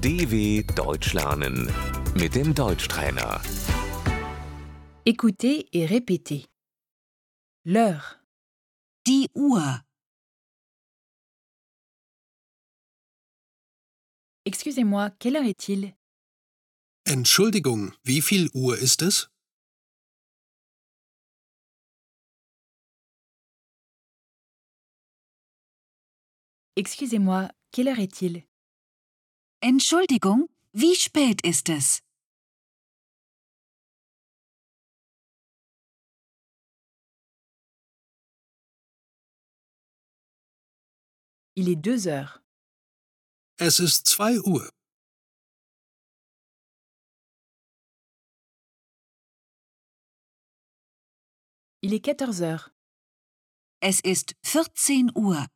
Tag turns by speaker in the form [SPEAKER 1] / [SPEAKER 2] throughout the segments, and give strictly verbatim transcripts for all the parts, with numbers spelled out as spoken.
[SPEAKER 1] D W Deutsch lernen mit dem Deutschtrainer.
[SPEAKER 2] Écoutez et répétez. L'heure,
[SPEAKER 3] Die Uhr.
[SPEAKER 2] excusez-moi, quelle heure est-il?
[SPEAKER 4] Entschuldigung, wie viel Uhr ist es?
[SPEAKER 2] Excusez-moi, quelle heure est-il?
[SPEAKER 3] Entschuldigung, wie spät ist es?
[SPEAKER 2] Il est deux heures.
[SPEAKER 4] Es ist zwei Uhr.
[SPEAKER 2] Il est quatorze heures.
[SPEAKER 3] Es ist vierzehn Uhr.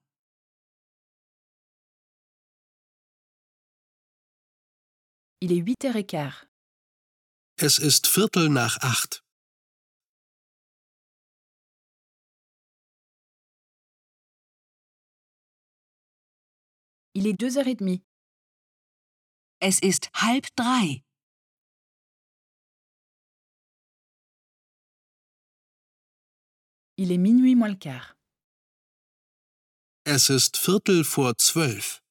[SPEAKER 2] Il est huit heures et quart.
[SPEAKER 4] Es ist Viertel nach acht.
[SPEAKER 2] Il est deux heures et demie.
[SPEAKER 3] Es ist halb drei.
[SPEAKER 2] Il est minuit moins le quart.
[SPEAKER 4] Es ist Viertel vor zwölf.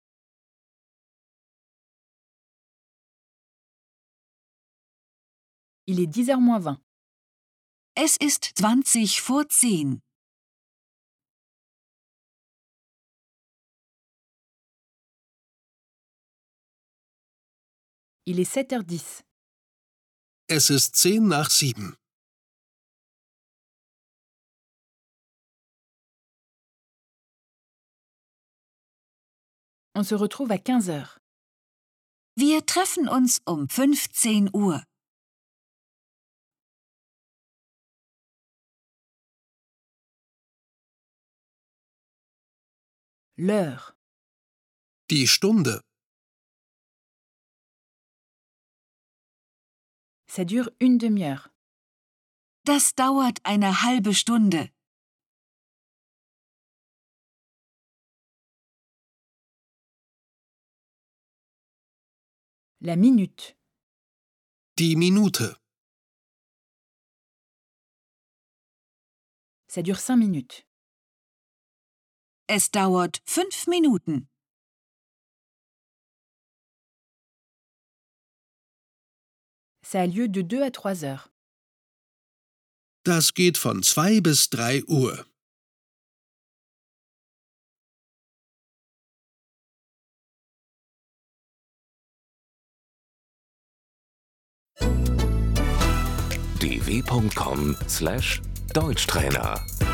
[SPEAKER 2] Il est dix heures moins vingt.
[SPEAKER 3] Es ist zwanzig vor zehn.
[SPEAKER 2] Il est sept heures dix.
[SPEAKER 4] Es ist zehn nach sieben.
[SPEAKER 2] On se retrouve à quinze heures.
[SPEAKER 3] Wir treffen uns um fünfzehn Uhr.
[SPEAKER 2] L'heure,
[SPEAKER 4] Die Stunde.
[SPEAKER 2] ça dure une demi-heure.
[SPEAKER 3] Das dauert eine halbe Stunde.
[SPEAKER 2] La minute,
[SPEAKER 4] Die Minute.
[SPEAKER 2] ça dure cinq minutes.
[SPEAKER 3] Es dauert fünf Minuten.
[SPEAKER 2] Ça a lieu de deux à trois heures.
[SPEAKER 4] Das geht von zwei bis drei Uhr.
[SPEAKER 1] d w punkt com slash Deutschtrainer